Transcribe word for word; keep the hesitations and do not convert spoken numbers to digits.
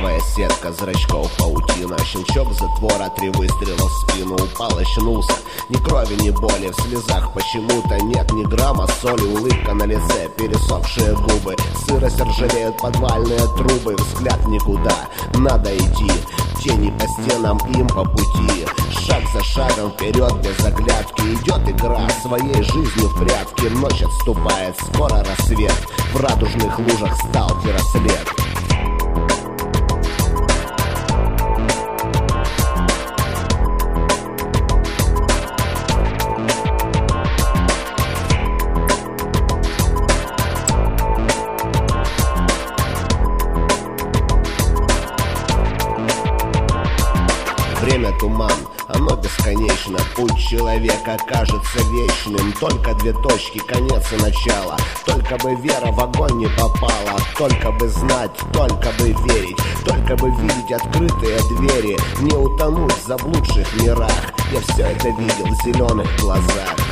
Кровавая сетка зрачков паутина, щелчок затвора, три выстрела в спину. Упал, очнулся, ни крови, ни боли, в слезах почему-то нет ни грамма соли. Улыбка на лице, пересохшие губы, сырость ржавеют подвальные трубы. Взгляд никуда, надо идти, тени по стенам, им по пути. Шаг за шагом вперед без оглядки, идет игра своей жизнью в прятки. Ночь отступает, скоро рассвет, в радужных лужах сталкера след. Время туман, оно бесконечно. Путь человека кажется вечным. Только две точки, конец и начало. Только бы вера в огонь не попала. Только бы знать, только бы верить. Только бы видеть открытые двери. Не утонуть в заблудших мирах. Я все это видел в зеленых глазах.